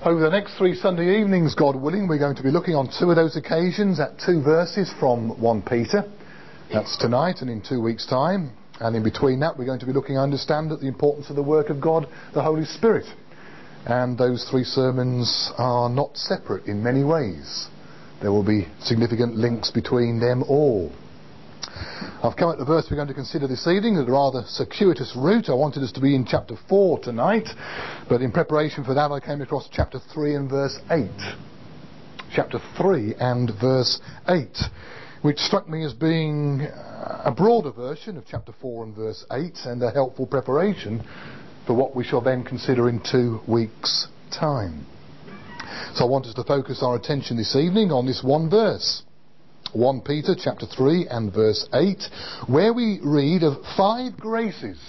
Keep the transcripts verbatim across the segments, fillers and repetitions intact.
Over the next three Sunday evenings, God willing, we're going to be looking on two of those occasions at two verses from First Peter. That's tonight and in two weeks' time. And in between that, we're going to be looking, I understand, at the importance of the work of God, the Holy Spirit. And those three sermons are not separate in many ways. There will be significant links between them all. I've come at the verse we're going to consider this evening at a rather circuitous route. I wanted us to be in chapter four tonight, but in preparation for that I came across chapter three and verse eight. Chapter three and verse eight, which struck me as being a broader version of chapter four and verse eight and a helpful preparation for what we shall then consider in two weeks' time. So I want us to focus our attention this evening on this one verse. First Peter chapter three and verse eight, where we read of five graces.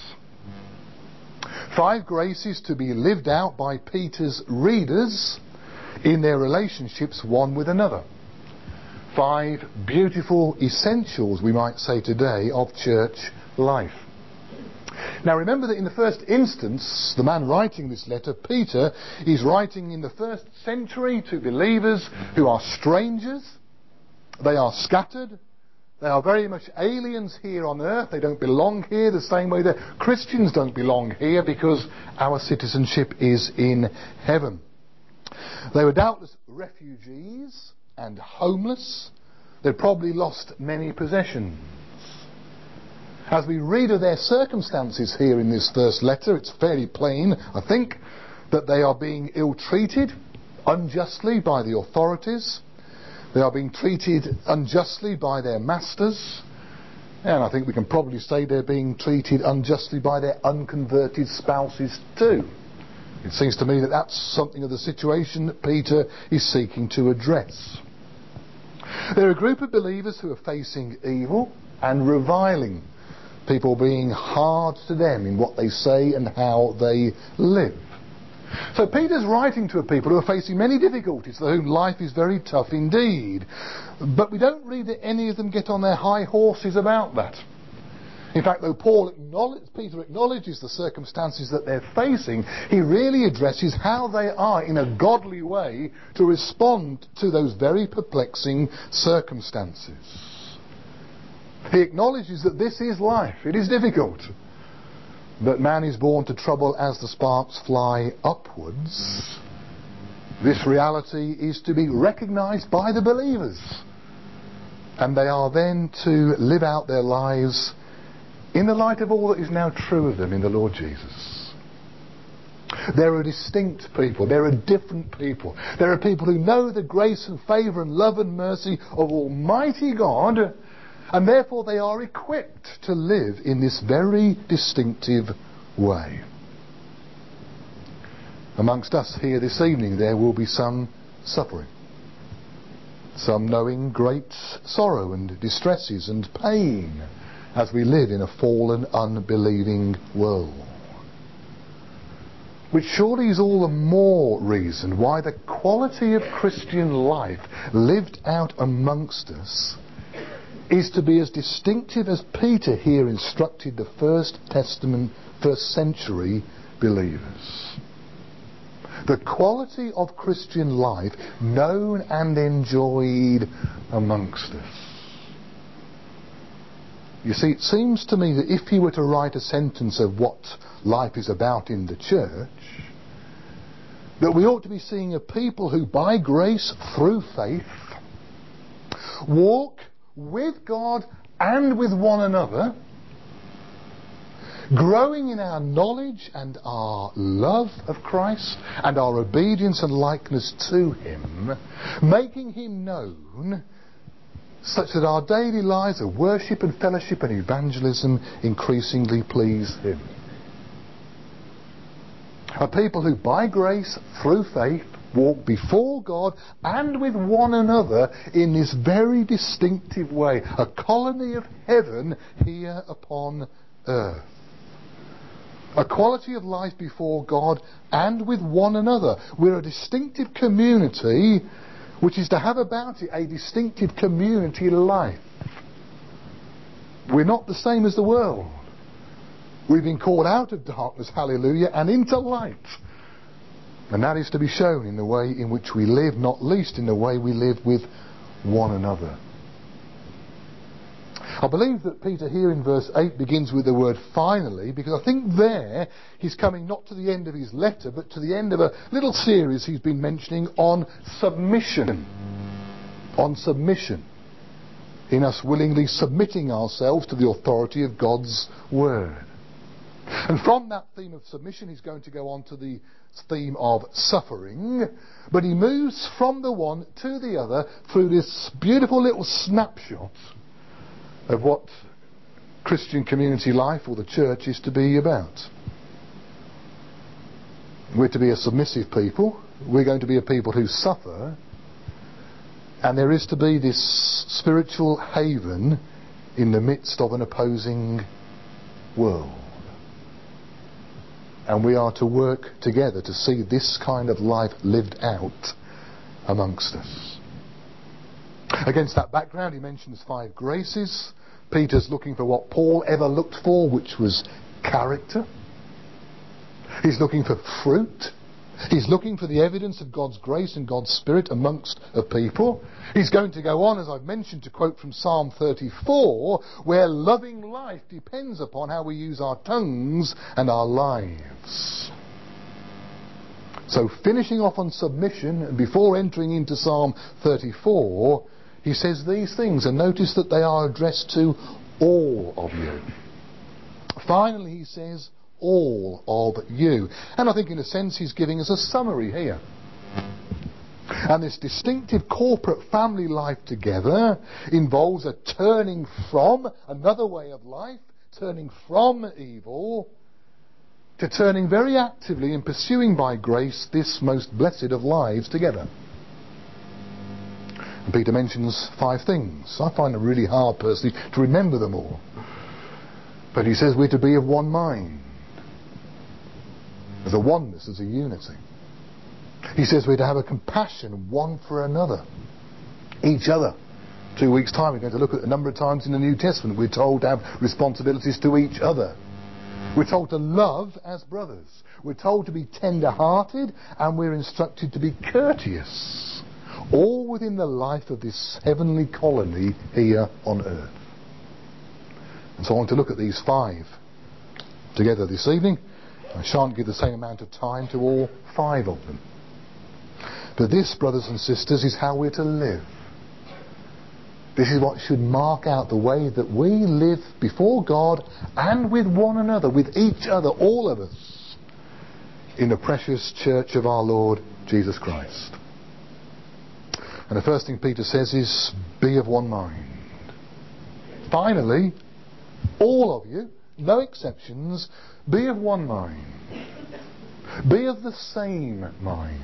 Five graces to be lived out by Peter's readers in their relationships one with another. Five beautiful essentials, we might say today, of church life. Now remember that in the first instance, the man writing this letter, Peter, is writing in the first century to believers who are strangers. They are scattered. They are very much aliens here on earth. They don't belong here the same way that Christians don't belong here, because our citizenship is in heaven. They were doubtless refugees and homeless. They'd probably lost many possessions. As we read of their circumstances here in this first letter, it's fairly plain, I think, that they are being ill-treated unjustly by the authorities. They are being treated unjustly by their masters, and I think we can probably say they're being treated unjustly by their unconverted spouses too. It seems to me that that's something of the situation that Peter is seeking to address. They're a group of believers who are facing evil and reviling, people being hard to them in what they say and how they live. So Peter's writing to a people who are facing many difficulties, for whom life is very tough indeed. But we don't read that any of them get on their high horses about that. In fact, though Paul acknowledge, Peter acknowledges the circumstances that they're facing, he really addresses how they are in a godly way to respond to those very perplexing circumstances. He acknowledges that this is life. It is difficult. That man is born to trouble as the sparks fly upwards. This reality is to be recognised by the believers. And they are then to live out their lives in the light of all that is now true of them in the Lord Jesus. They're a distinct people. They're a different people. They're a people who know the grace and favour and love and mercy of Almighty God, and therefore they are equipped to live in this very distinctive way. Amongst us here this evening there will be some suffering, some knowing great sorrow and distresses and pain as we live in a fallen, unbelieving world. Which surely is all the more reason why the quality of Christian life lived out amongst us is to be as distinctive as Peter here instructed the First Testament, first century believers. The quality of Christian life known and enjoyed amongst us. You see, it seems to me that if you were to write a sentence of what life is about in the church, that we ought to be seeing a people who by grace through faith walk with God and with one another, growing in our knowledge and our love of Christ and our obedience and likeness to Him, making Him known such that our daily lives of worship and fellowship and evangelism increasingly please Him. A people who by grace through faith walk before God and with one another in this very distinctive way, a colony of heaven here upon earth. A quality of life before God and with one another. We're a distinctive community which is to have about it a distinctive community life. We're not the same as the world. We've been called out of darkness, hallelujah, and into light. And that is to be shown in the way in which we live, not least in the way we live with one another. I believe that Peter here in verse eight begins with the word finally, because I think there he's coming not to the end of his letter, but to the end of a little series he's been mentioning on submission. On submission. In us willingly submitting ourselves to the authority of God's word. And from that theme of submission he's going to go on to the theme of suffering, but he moves from the one to the other through this beautiful little snapshot of what Christian community life or the church is to be about. We're to be a submissive people. We're going to be a people who suffer. And there is to be this spiritual haven in the midst of an opposing world. And we are to work together to see this kind of life lived out amongst us. Against that background, he mentions five graces. Peter's looking for what Paul ever looked for, which was character. He's looking for fruit. He's looking for the evidence of God's grace and God's Spirit amongst a people. He's going to go on, as I've mentioned, to quote from Psalm thirty-four, where loving life depends upon how we use our tongues and our lives. So finishing off on submission, and before entering into Psalm thirty-four, he says these things, and notice that they are addressed to all of you. Finally, he says, all of you. And I think in a sense he's giving us a summary here. And this distinctive corporate family life together involves a turning from another way of life, turning from evil, to turning very actively and pursuing by grace this most blessed of lives together. And Peter mentions five things. I find it really hard personally to remember them all. But he says we're to be of one mind. There's a oneness, there's a unity. He says we're to have a compassion one for another. Each other. Two weeks' time we're going to look at a number of times in the New Testament we're told to have responsibilities to each other. We're told to love as brothers. We're told to be tender-hearted, and we're instructed to be courteous. All within the life of this heavenly colony here on earth. And so I want to look at these five together this evening. I shan't give the same amount of time to all five of them. But this, brothers and sisters, is how we're to live. This is what should mark out the way that we live before God and with one another, with each other, all of us, in the precious church of our Lord Jesus Christ. And the first thing Peter says is, be of one mind. Finally, all of you, no exceptions, be of one mind. Be of the same mind.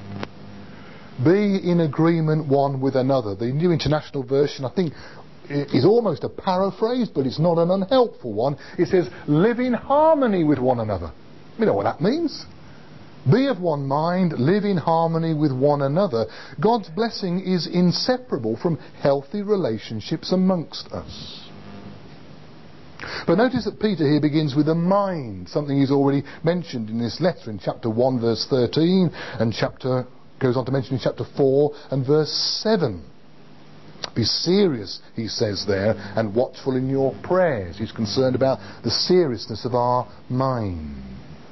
Be in agreement one with another. The New International Version, I think, is almost a paraphrase, but it's not an unhelpful one. It says, live in harmony with one another. You know what that means? Be of one mind, live in harmony with one another. God's blessing is inseparable from healthy relationships amongst us. But notice that Peter here begins with a mind, something he's already mentioned in this letter in chapter one verse thirteen, and chapter goes on to mention in chapter four and verse seven. Be serious, he says there, and watchful in your prayers. He's concerned about the seriousness of our minds.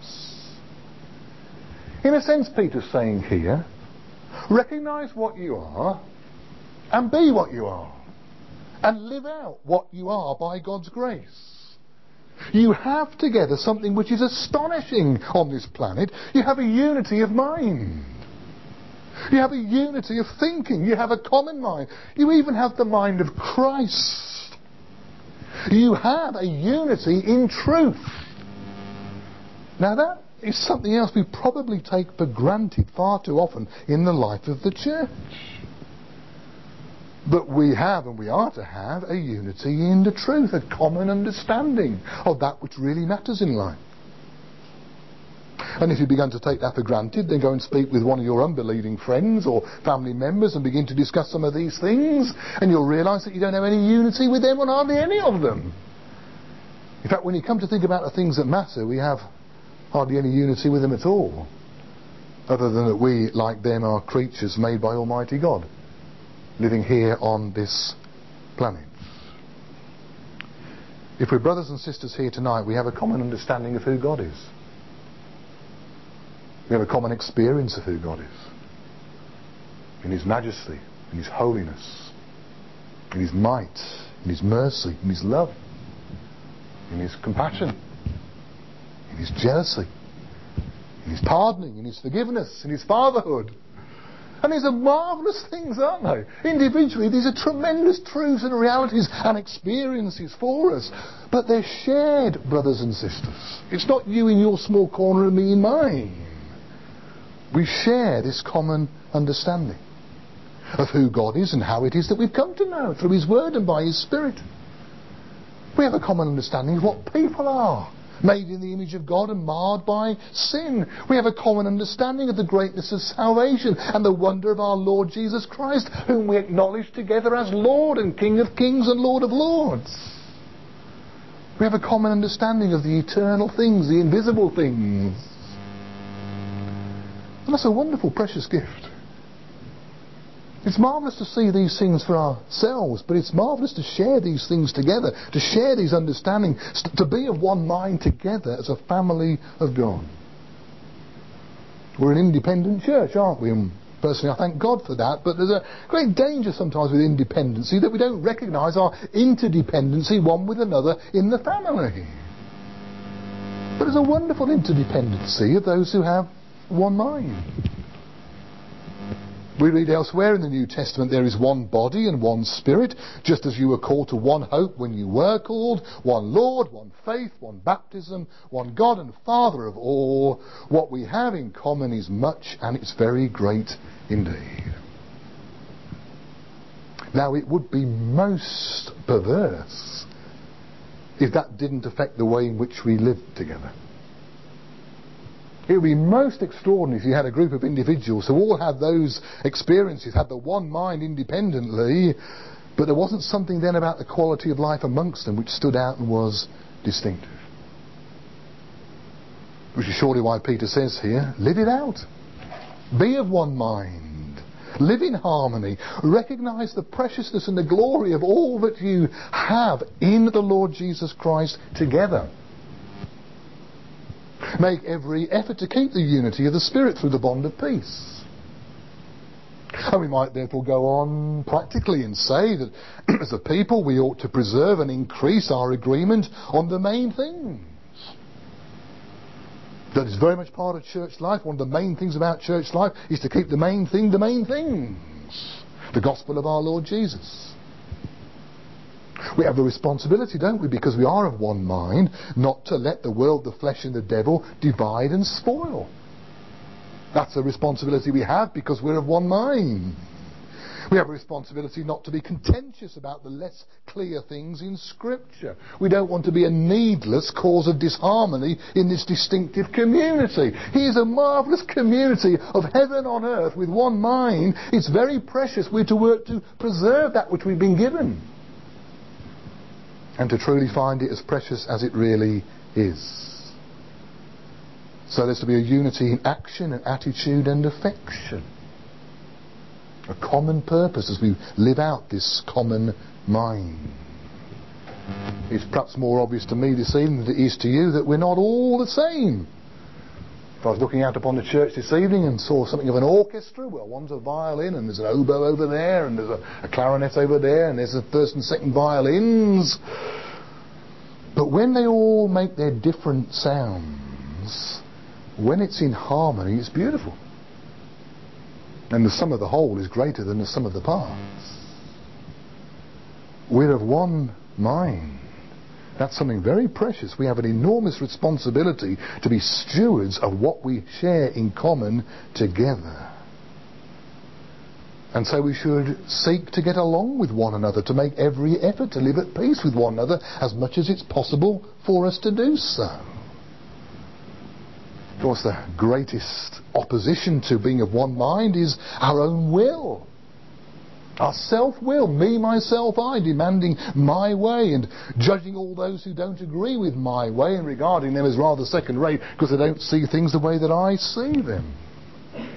In a sense, Peter's saying here, recognise what you are and be what you are. And live out what you are by God's grace. You have together something which is astonishing on this planet. You have a unity of mind. You have a unity of thinking. You have a common mind. You even have the mind of Christ. You have a unity in truth. Now that is something else we probably take for granted far too often in the life of the church. But we have, and we are to have, a unity in the truth, a common understanding of that which really matters in life. And if you begin to take that for granted, then go and speak with one of your unbelieving friends or family members and begin to discuss some of these things, and you'll realise that you don't have any unity with them, or hardly any of them. In fact, when you come to think about the things that matter, we have hardly any unity with them at all. other than that we, like them, are creatures made by Almighty God, living here on this planet. If we're brothers and sisters here tonight, we have a common understanding of who God is. We have a common experience of who God is. In His majesty, in His holiness, in His might, in His mercy, in His love, in His compassion, in His jealousy, in His pardoning, in His forgiveness, in His fatherhood. And these are marvellous things, aren't they? Individually, these are tremendous truths and realities and experiences for us. But they're shared, brothers and sisters. It's not you in your small corner and me in mine. We share this common understanding of who God is and how it is that we've come to know through His Word and by His Spirit. We have a common understanding of what people are, made in the image of God and marred by sin. We have a common understanding of the greatness of salvation and the wonder of our Lord Jesus Christ, whom we acknowledge together as Lord and King of Kings and Lord of Lords. We have a common understanding of the eternal things, the invisible things. And that's a wonderful, precious gift. It's marvellous to see these things for ourselves, but it's marvellous to share these things together, to share these understandings, to be of one mind together as a family of God. We're an independent church, aren't we? And personally, I thank God for that, but there's a great danger sometimes with independency, that we don't recognise our interdependency one with another in the family. But there's a wonderful interdependency of those who have one mind. We read elsewhere in the New Testament, there is one body and one Spirit, just as you were called to one hope when you were called, one Lord, one faith, one baptism, one God and Father of all. What we have in common is much, and it's very great indeed. Now, it would be most perverse if that didn't affect the way in which we live together. It would be most extraordinary if you had a group of individuals who all had those experiences, had the one mind independently, but there wasn't something then about the quality of life amongst them which stood out and was distinctive. Which is surely why Peter says here, live it out. Be of one mind. Live in harmony. Recognise the preciousness and the glory of all that you have in the Lord Jesus Christ together. Make every effort to keep the unity of the Spirit through the bond of peace. And we might therefore go on practically and say that as a people we ought to preserve and increase our agreement on the main things. That is very much part of church life. One of the main things about church life is to keep the main thing the main things. The gospel of our Lord Jesus. We have the responsibility, don't we, because we are of one mind, not to let the world, the flesh and the devil divide and spoil. That's a responsibility we have because we're of one mind. We have a responsibility not to be contentious about the less clear things in Scripture. We don't want to be a needless cause of disharmony in this distinctive community. Here's a marvellous community of heaven on earth with one mind. It's very precious. We're to work to preserve that which we've been given, and to truly find it as precious as it really is. So there's to be a unity in action and attitude and affection. A common purpose as we live out this common mind. It's perhaps more obvious to me this evening than it is to you that we're not all the same. If I was looking out upon the church this evening and saw something of an orchestra, well, one's a violin and there's an oboe over there and there's a, a clarinet over there and there's the first and second violins. But when they all make their different sounds, when it's in harmony, it's beautiful. And the sum of the whole is greater than the sum of the parts. We're of one mind. That's something very precious. We have an enormous responsibility to be stewards of what we share in common together. And so we should seek to get along with one another, to make every effort to live at peace with one another as much as it's possible for us to do so. Of course, the greatest opposition to being of one mind is our own will. Our self-will, me, myself, I, demanding my way and judging all those who don't agree with my way and regarding them as rather second-rate because they don't see things the way that I see them.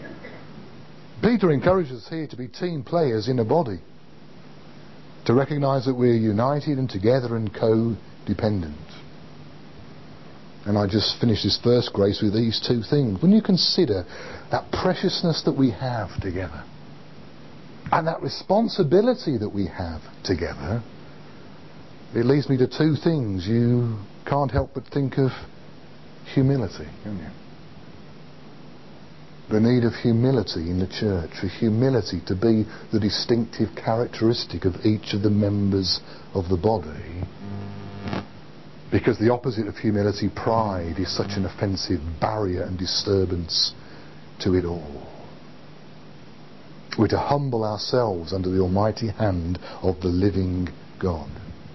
Peter encourages us here to be team players in a body, to recognise that we're united and together and co-dependent. And I just finished this first grace with these two things. When you consider that preciousness that we have together and that responsibility that we have together, it leads me to two things. You can't help but think of humility, can you? The need of humility in the church, for humility to be the distinctive characteristic of each of the members of the body. Because the opposite of humility, pride, is such an offensive barrier and disturbance to it all. We're to humble ourselves under the almighty hand of the living God.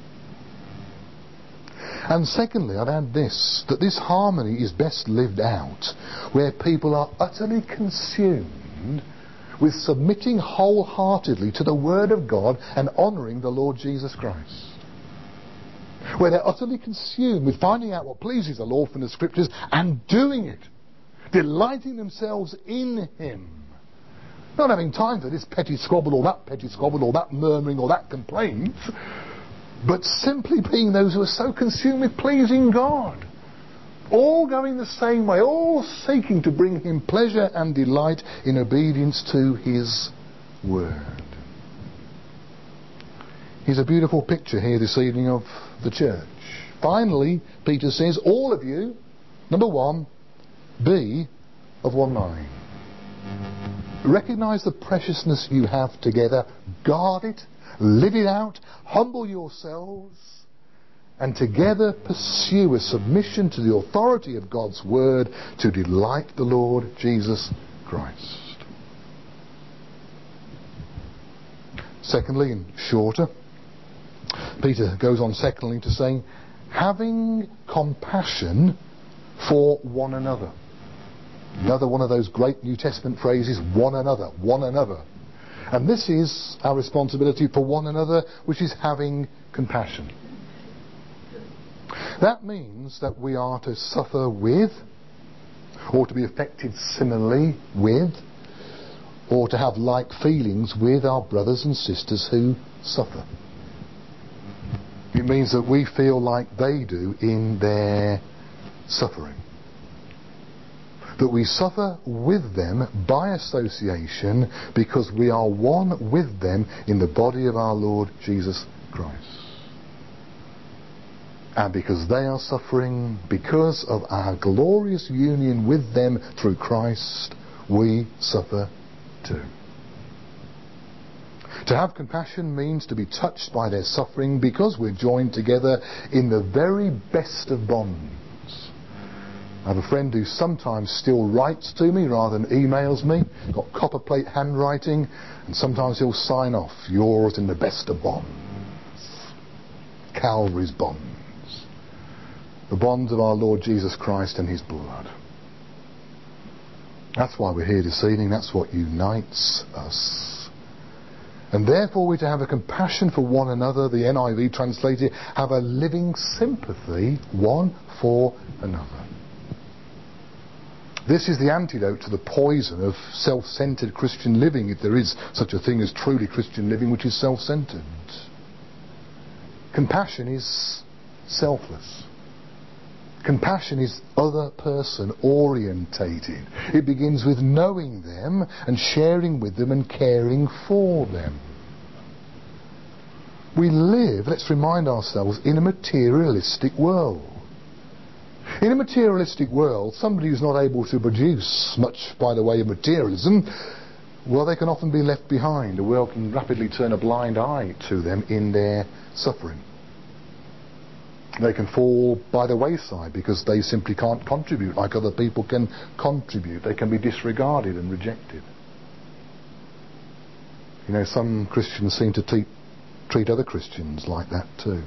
And secondly, I'd add this, that this harmony is best lived out where people are utterly consumed with submitting wholeheartedly to the Word of God and honouring the Lord Jesus Christ. Where they're utterly consumed with finding out what pleases the Lord from the Scriptures and doing it, delighting themselves in Him. Not having time for this petty squabble or that petty squabble or that murmuring or that complaint, but simply being those who are so consumed with pleasing God. All going the same way, all seeking to bring Him pleasure and delight in obedience to His Word. Here's a beautiful picture here this evening of the church. Finally, Peter says, all of you, number one, be of one mind. Recognise the preciousness you have together, guard it, live it out, humble yourselves, and together pursue a submission to the authority of God's Word to delight the Lord Jesus Christ. Secondly, and shorter, Peter goes on secondly to say, having compassion for one another. Another one of those great New Testament phrases, one another, one another. And this is our responsibility for one another, which is having compassion. That means that we are to suffer with, or to be affected similarly with, or to have like feelings with our brothers and sisters who suffer. It means that we feel like they do in their suffering. That we suffer with them by association because we are one with them in the body of our Lord Jesus Christ. And because they are suffering, because of our glorious union with them through Christ, we suffer too. To have compassion means to be touched by their suffering because we're joined together in the very best of bonds. I have a friend who sometimes still writes to me rather than emails me. Got copper plate handwriting, and sometimes he'll sign off, yours in the best of bonds. Calvary's bonds. The bonds of our Lord Jesus Christ and His blood. That's why we're here this evening. That's what unites us. And therefore we're to have a compassion for one another. The N I V translated, have a living sympathy one for another. This is the antidote to the poison of self-centred Christian living, if there is such a thing as truly Christian living which is self-centred. Compassion is selfless. Compassion is other person orientated. It begins with knowing them and sharing with them and caring for them. We live, let's remind ourselves, in a materialistic world. In a materialistic world, somebody who's not able to produce much by the way of materialism, well, they can often be left behind. The world can rapidly turn a blind eye to them in their suffering. They can fall by the wayside because they simply can't contribute like other people can contribute. They can be disregarded and rejected. You know, some Christians seem to treat, treat other Christians like that too.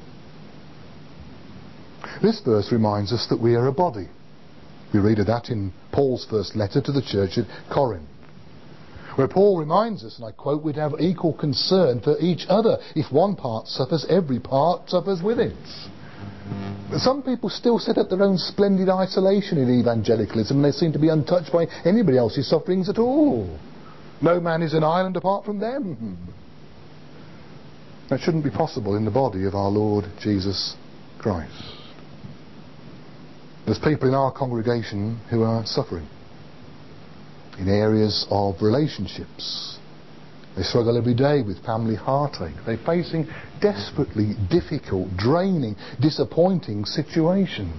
This verse reminds us that we are a body. We read of that in Paul's first letter to the church at Corinth, where Paul reminds us, and I quote, we'd have equal concern for each other. If one part suffers, every part suffers with it. But some people still set up their own splendid isolation in evangelicalism, and they seem to be untouched by anybody else's sufferings at all. No man is an island apart from them. That shouldn't be possible in the body of our Lord Jesus Christ. There's people in our congregation who are suffering in areas of relationships. They struggle every day with family heartache. They're facing desperately difficult, draining, disappointing situations.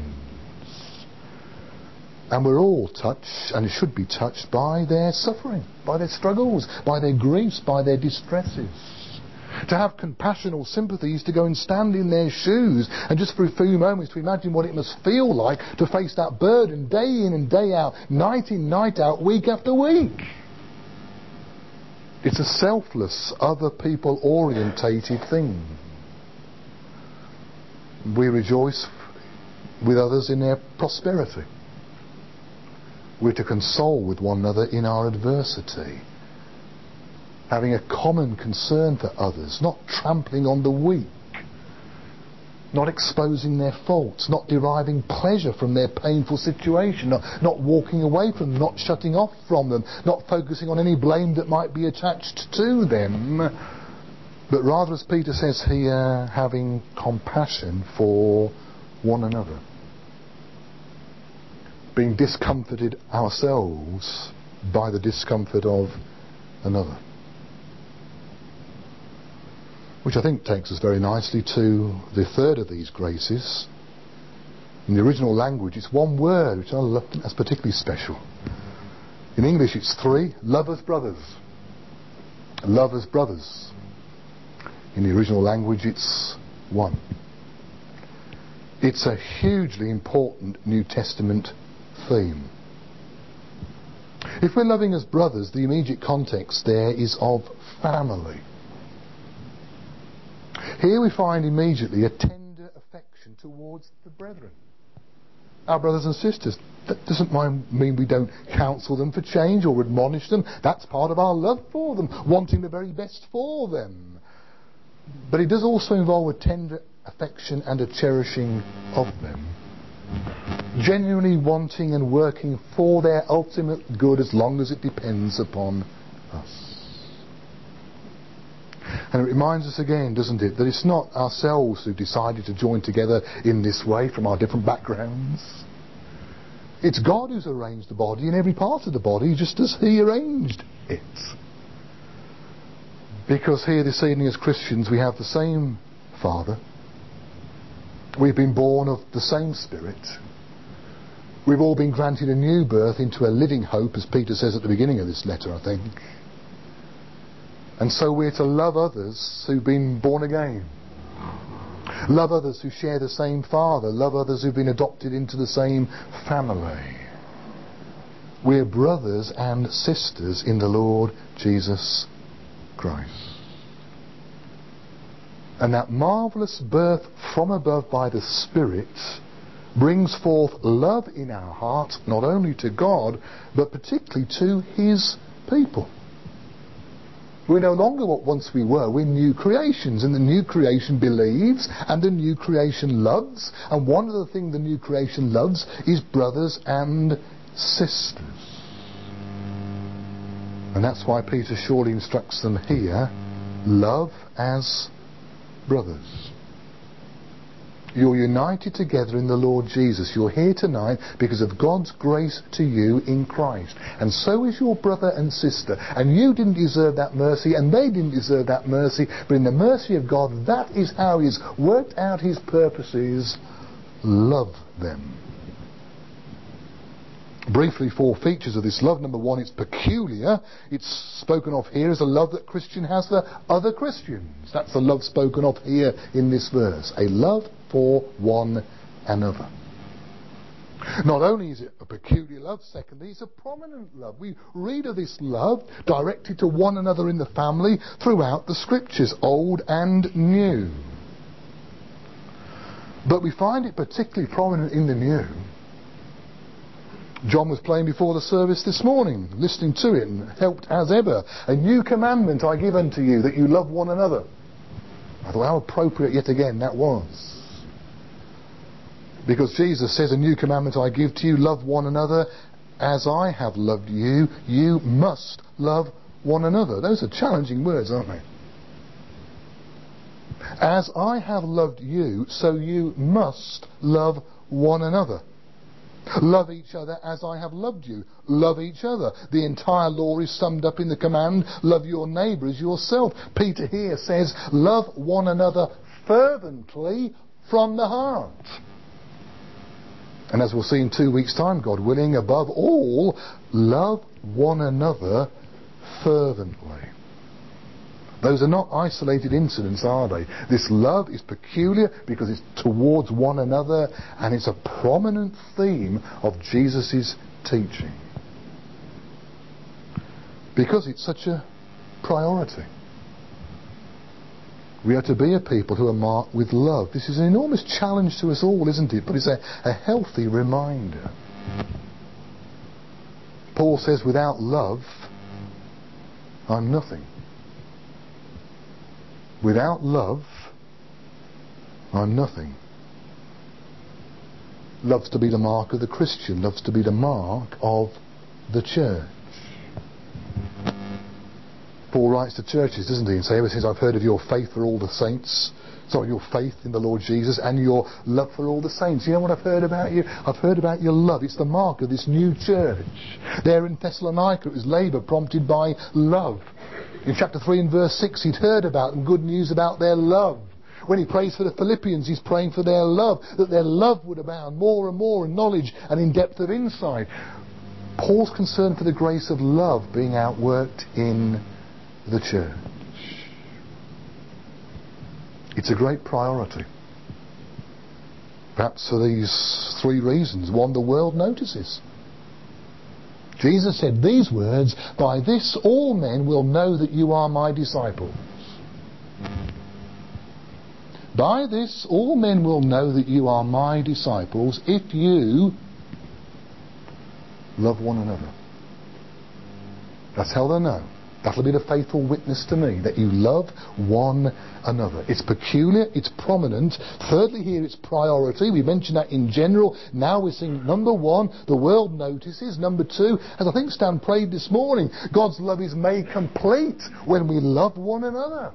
And we're all touched, and should be touched, by their suffering, by their struggles, by their griefs, by their distresses. To have compassion or sympathy is to go and stand in their shoes and just for a few moments to imagine what it must feel like to face that burden day in and day out, night in, night out, week after week. It's a selfless, other people orientated thing. We rejoice with others in their prosperity. We're to console with one another in our adversity, having a common concern for others, not trampling on the weak, not exposing their faults, not deriving pleasure from their painful situation, not, not walking away from them, not shutting off from them, not focusing on any blame that might be attached to them, but rather, as Peter says here, having compassion for one another. Being discomforted ourselves by the discomfort of another. Which I think takes us very nicely to the third of these graces. In the original language it's one word, which I think that's particularly special. In English it's three: love as brothers. Love as brothers. In the original language it's one. It's a hugely important New Testament theme. If we're loving as brothers, the immediate context there is of family. Here we find immediately a tender affection towards the brethren, our brothers and sisters. That doesn't mean we don't counsel them for change or admonish them. That's part of our love for them, wanting the very best for them. But it does also involve a tender affection and a cherishing of them, genuinely wanting and working for their ultimate good as long as it depends upon us. And it reminds us again, doesn't it, that it's not ourselves who decided to join together in this way from our different backgrounds. It's God who's arranged the body in every part of the body just as He arranged it. Because here this evening as Christians we have the same Father. We've been born of the same Spirit. We've all been granted a new birth into a living hope, as Peter says at the beginning of this letter, I think. And so we're to love others who've been born again. Love others who share the same Father. Love others who've been adopted into the same family. We're brothers and sisters in the Lord Jesus Christ. And that marvellous birth from above by the Spirit brings forth love in our hearts, not only to God, but particularly to His people. We're no longer what once we were. We're new creations, and the new creation believes and the new creation loves, and one of the things the new creation loves is brothers and sisters. And that's why Peter surely instructs them here, love as brothers. You're united together in the Lord Jesus. You're here tonight because of God's grace to you in Christ. And so is your brother and sister. And you didn't deserve that mercy, and they didn't deserve that mercy. But in the mercy of God, that is how He's worked out His purposes. Love them. Briefly, four features of this love. Number one, it's peculiar. It's spoken of here as a love that Christian has for other Christians. That's the love spoken of here in this verse. A love for one another. Not only is it a peculiar love, secondly, it's a prominent love. We read of this love directed to one another in the family throughout the Scriptures, Old and New. But we find it particularly prominent in the New. John was playing before the service this morning, listening to it, and helped as ever. A new commandment I give unto you, that you love one another. I thought how appropriate yet again that was. Because Jesus says, a new commandment I give to you, love one another as I have loved you. You must love one another. Those are challenging words, aren't they? As I have loved you, so you must love one another. Love each other as I have loved you. Love each other. The entire law is summed up in the command, love your neighbour as yourself. Peter here says, love one another fervently from the heart. And as we'll see in two weeks' time, God willing, above all, love one another fervently. Those are not isolated incidents, are they? This love is peculiar because it's towards one another, and it's a prominent theme of Jesus' teaching. Because it's such a priority. We are to be a people who are marked with love. This is an enormous challenge to us all, isn't it? But it's a, a healthy reminder. Paul says, without love, I'm nothing. Without love, I'm nothing. Love's to be the mark of the Christian. Love's to be the mark of the church. Paul writes to churches, doesn't he, and say, ever since I've heard of your faith for all the saints, sorry, your faith in the Lord Jesus and your love for all the saints. You know what I've heard about you? I've heard about your love. It's the mark of this new church. There in Thessalonica, it was labour prompted by love. In chapter three and verse six, he'd heard about them good news about their love. When he prays for the Philippians, he's praying for their love, that their love would abound more and more in knowledge and in depth of insight. Paul's concerned for the grace of love being outworked in the church. It's a great priority. Perhaps for these three reasons. One, the world notices. Jesus said these words, by this all men will know that you are my disciples. By this all men will know that you are my disciples if you love one another. That's how they'll know. That'll be the faithful witness to me, that you love one another. It's peculiar, it's prominent. Thirdly here, it's priority. We mentioned that in general. Now we're seeing number one, the world notices. Number two, as I think Stan prayed this morning, God's love is made complete when we love one another.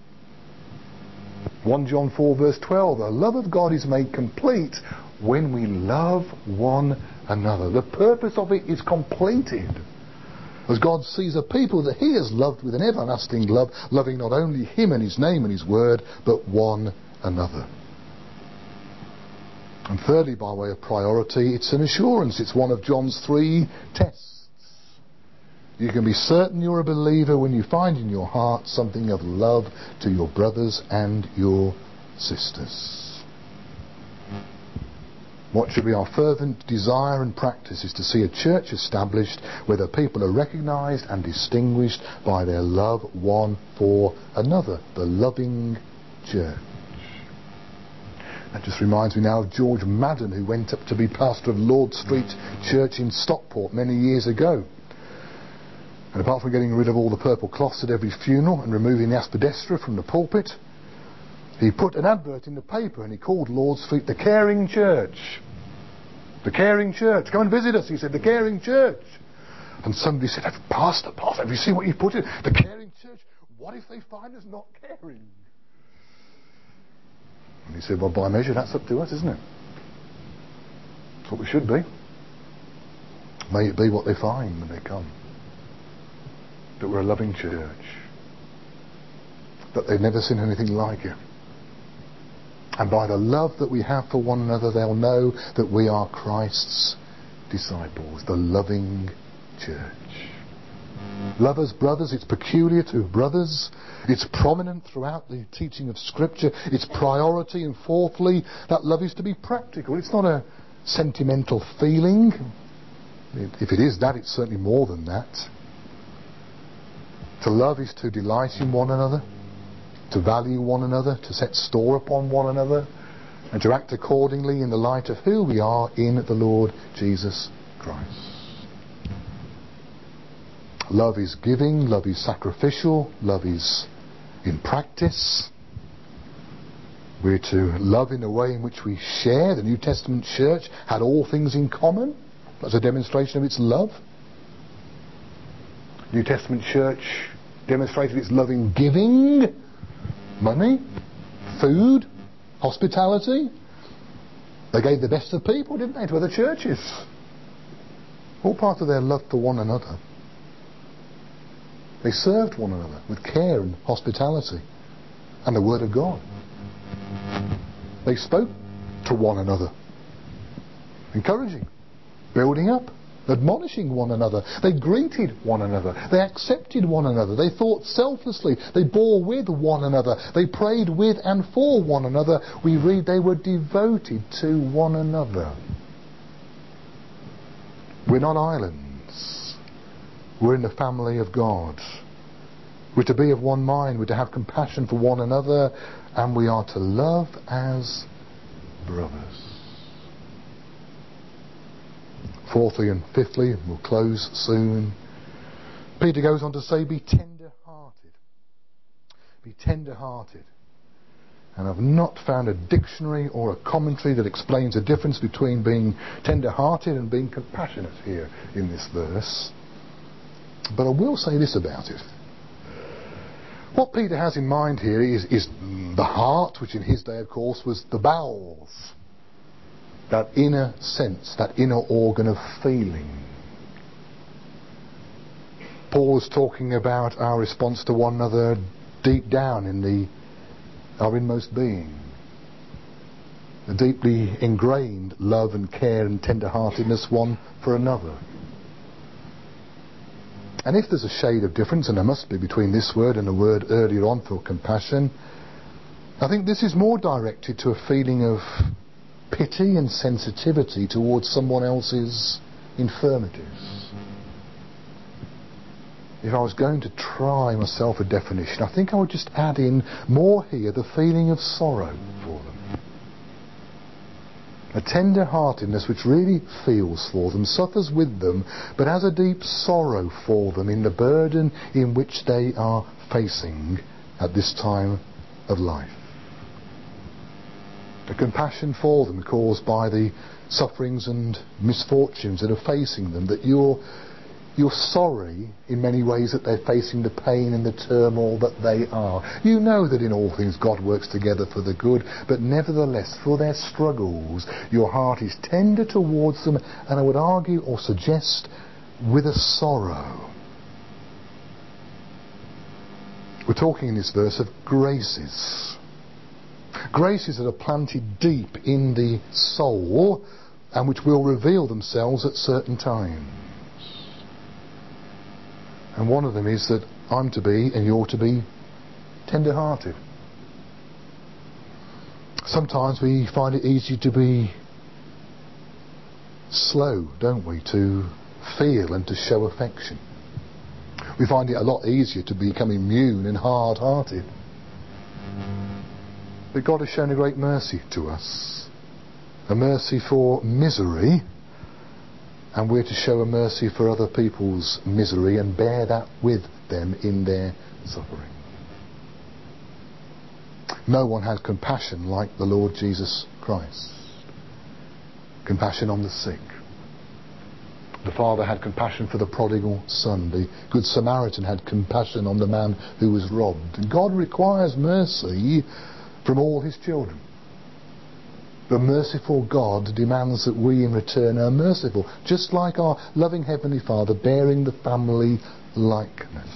First John four verse twelve, the love of God is made complete when we love one another. The purpose of it is completed. As God sees a people that he has loved with an everlasting love, loving not only him and his name and his word, but one another. And thirdly, by way of priority, it's an assurance. It's one of John's three tests. You can be certain you're a believer when you find in your heart something of love to your brothers and your sisters. What should be our fervent desire and practice is to see a church established where the people are recognised and distinguished by their love one for another, the loving church. That just reminds me now of George Madden, who went up to be pastor of Lord Street Church in Stockport many years ago. And apart from getting rid of all the purple cloths at every funeral and removing the aspidestra from the pulpit, he put an advert in the paper and he called Lord Street the Caring Church. The Caring Church. Come and visit us, he said, the Caring Church. And somebody said, Pastor, Pastor, have you seen what you put in? The Caring Church. What if they find us not caring? And he said, well, by measure, that's up to us, isn't it? That's what we should be. May it be what they find when they come. That we're a loving church. That they've never seen anything like it. And by the love that we have for one another, they'll know that we are Christ's disciples, the loving church. Lovers, brothers, it's peculiar to brothers. It's prominent throughout the teaching of Scripture. It's priority. And fourthly, that love is to be practical. It's not a sentimental feeling. If it is that, it's certainly more than that. To love is to delight in one another, to value one another, to set store upon one another, and to act accordingly in the light of who we are in the Lord Jesus Christ. Love is giving, love is sacrificial, love is in practice. We're to love in the way in which we share. The New Testament church had all things in common. That's a demonstration of its love. New Testament church demonstrated its love in giving money, food, hospitality. They gave the best of people, didn't they, to other churches? All part of their love for one another. They served one another with care and hospitality and the Word of God. They spoke to one another, encouraging, building up, admonishing one another. They greeted one another. They accepted one another. They thought selflessly. They bore with one another. They prayed with and for one another. We read they were devoted to one another. We're not islands. We're in the family of God. We're to be of one mind. We're to have compassion for one another. And we are to love as brothers. Fourthly and fifthly, and we'll close soon, Peter goes on to say, be tender-hearted. Be tender-hearted. And I've not found a dictionary or a commentary that explains the difference between being tender-hearted and being compassionate here in this verse. But I will say this about it. What Peter has in mind here is, is the heart, which in his day, of course, was the bowels. That inner sense, that inner organ of feeling. Paul is talking about our response to one another deep down in the our inmost being. A deeply ingrained love and care and tender-heartedness one for another. And if there's a shade of difference, and there must be between this word and the word earlier on for compassion, I think this is more directed to a feeling of pity and sensitivity towards someone else's infirmities. If I was going to try myself a definition, I think I would just add in more here the feeling of sorrow for them. A tender-heartedness which really feels for them, suffers with them, but has a deep sorrow for them in the burden in which they are facing at this time of life. A compassion for them caused by the sufferings and misfortunes that are facing them, that you're, you're sorry in many ways that they're facing the pain and the turmoil that they are. You know that in all things God works together for the good, but nevertheless for their struggles your heart is tender towards them, and I would argue or suggest with a sorrow. We're talking in this verse of graces. Graces that are planted deep in the soul and which will reveal themselves at certain times. And one of them is that I'm to be and you're to be tender-hearted. Sometimes we find it easy to be slow, don't we, to feel and to show affection. We find it a lot easier to become immune and hard-hearted. But God has shown a great mercy to us. A mercy for misery. And we're to show a mercy for other people's misery and bear that with them in their suffering. No one had compassion like the Lord Jesus Christ. Compassion on the sick. The Father had compassion for the prodigal son. The Good Samaritan had compassion on the man who was robbed. And God requires mercy from all his children. The merciful God demands that we in return are merciful, just like our loving Heavenly Father, bearing the family likeness.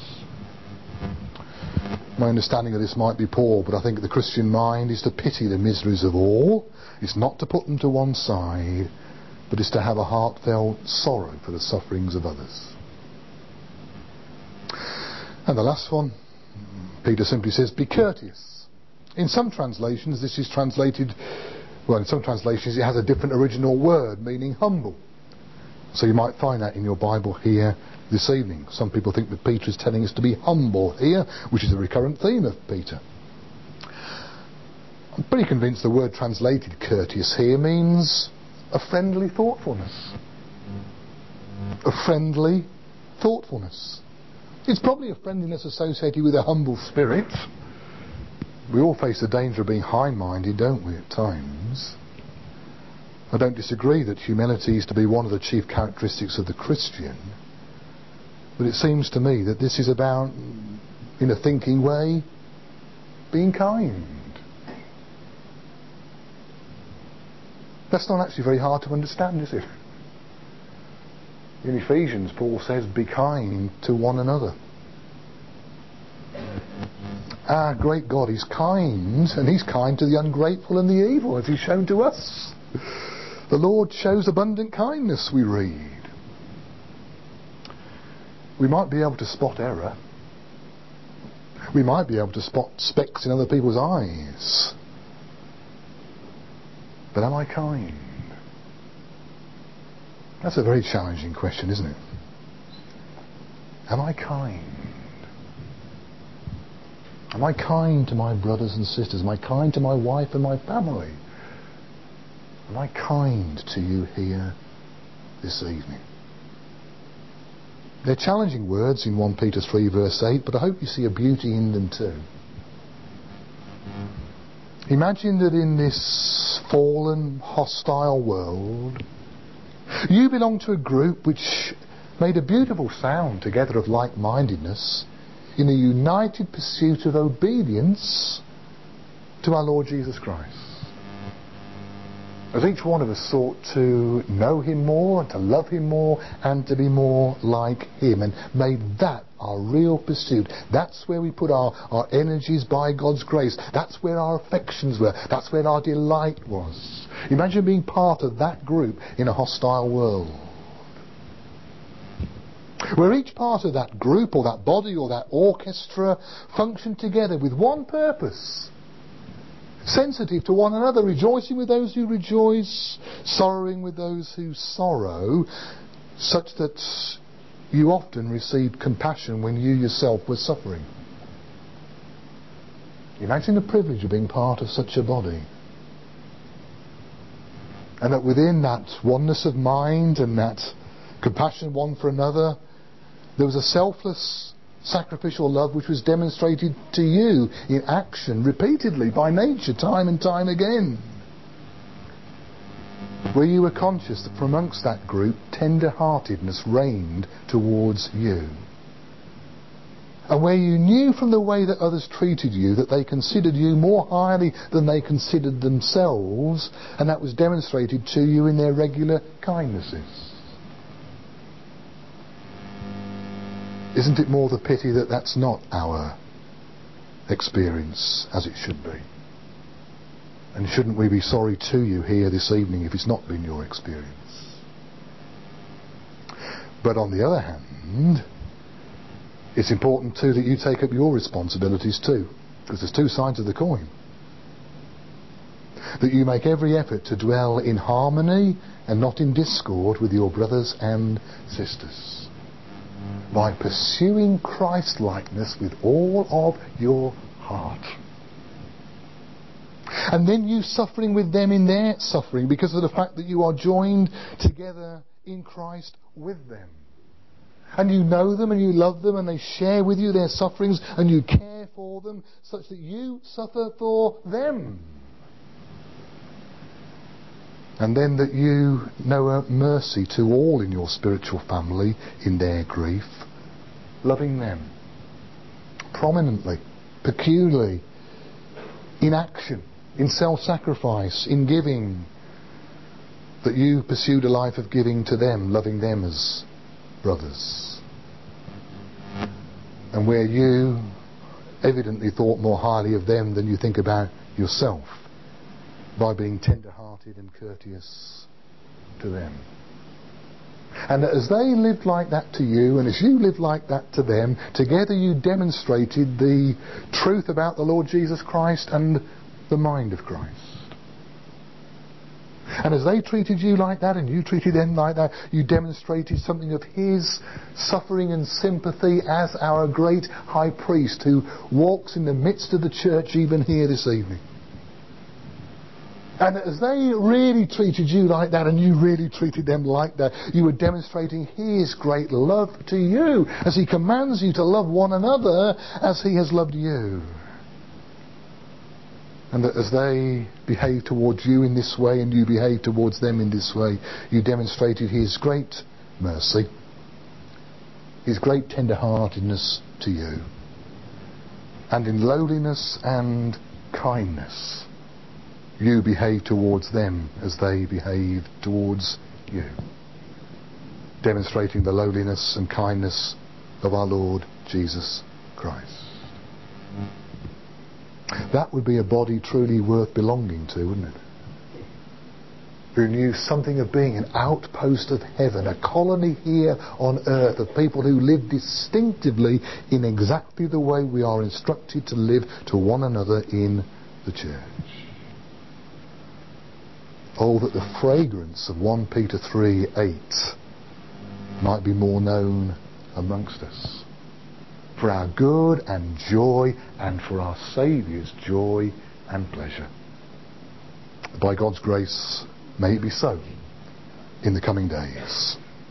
My understanding of this might be poor, but I think the Christian mind is to pity the miseries of all. It's not to put them to one side, but it's to have a heartfelt sorrow for the sufferings of others. And the last one, Peter simply says, be courteous. In some translations this is translated, well in some translations it has a different original word meaning humble. So you might find that in your Bible here this evening. Some people think that Peter is telling us to be humble here, which is a recurrent theme of Peter. I'm pretty convinced the word translated courteous here means a friendly thoughtfulness. A friendly thoughtfulness. It's probably a friendliness associated with a humble spirit. We all face the danger of being high-minded, don't we, at times? I don't disagree that humility is to be one of the chief characteristics of the Christian. But it seems to me that this is about, in a thinking way, being kind. That's not actually very hard to understand, is it? In Ephesians, Paul says, be kind to one another. Our great God is kind, and He's kind to the ungrateful and the evil, as He's shown to us. The Lord shows abundant kindness, we read. We might be able to spot error. We might be able to spot specks in other people's eyes. But am I kind? That's a very challenging question, isn't it? Am I kind? Am I kind to my brothers and sisters? Am I kind to my wife and my family? Am I kind to you here this evening? They're challenging words in First Peter three verse eight, but I hope you see a beauty in them too. Imagine that in this fallen, hostile world, you belong to a group which made a beautiful sound together of like-mindedness in a united pursuit of obedience to our Lord Jesus Christ. As each one of us sought to know Him more and to love Him more and to be more like Him, and made that our real pursuit. That's where we put our, our energies by God's grace. That's where our affections were. That's where our delight was. Imagine being part of that group in a hostile world, where each part of that group or that body or that orchestra functioned together with one purpose: sensitive to one another, rejoicing with those who rejoice, sorrowing with those who sorrow, such that you often received compassion when you yourself were suffering. Imagine the privilege of being part of such a body. And that within that oneness of mind and that compassion one for another, there was a selfless, sacrificial love which was demonstrated to you in action repeatedly by nature, time and time again. Where you were conscious that from amongst that group, tender-heartedness reigned towards you. And where you knew from the way that others treated you that they considered you more highly than they considered themselves, and that was demonstrated to you in their regular kindnesses. Isn't it more the pity that that's not our experience as it should be? And shouldn't we be sorry to you here this evening if it's not been your experience? But on the other hand, it's important too that you take up your responsibilities too, because there's two sides of the coin. That you make every effort to dwell in harmony and not in discord with your brothers and sisters, by pursuing Christ-likeness with all of your heart. And then you suffering with them in their suffering because of the fact that you are joined together in Christ with them. And you know them and you love them and they share with you their sufferings and you care for them such that you suffer for them. And then that you know mercy to all in your spiritual family in their grief, loving them prominently, peculiarly, in action, in self-sacrifice, in giving, that you pursued a life of giving to them, loving them as brothers. And where you evidently thought more highly of them than you think about yourself, by being tender-hearted and courteous to them. And as they lived like that to you, and as you lived like that to them, together you demonstrated the truth about the Lord Jesus Christ and the mind of Christ. And as they treated you like that and you treated them like that, you demonstrated something of His suffering and sympathy as our great high priest who walks in the midst of the church even here this evening. And as they really treated you like that and you really treated them like that, you were demonstrating His great love to you as He commands you to love one another as He has loved you. And that as they behave towards you in this way and you behave towards them in this way, you demonstrated His great mercy his great tender-heartedness to you. And in lowliness and kindness, you behave towards them as they behave towards you, demonstrating the lowliness and kindness of our Lord Jesus Christ. That would be a body truly worth belonging to, wouldn't it? Who knew something of being an outpost of heaven, a colony here on earth of people who live distinctively in exactly the way we are instructed to live to one another in the church. Oh, that the fragrance of First Peter three eight might be more known amongst us, for our good and joy and for our Saviour's joy and pleasure. By God's grace, may it be so in the coming days.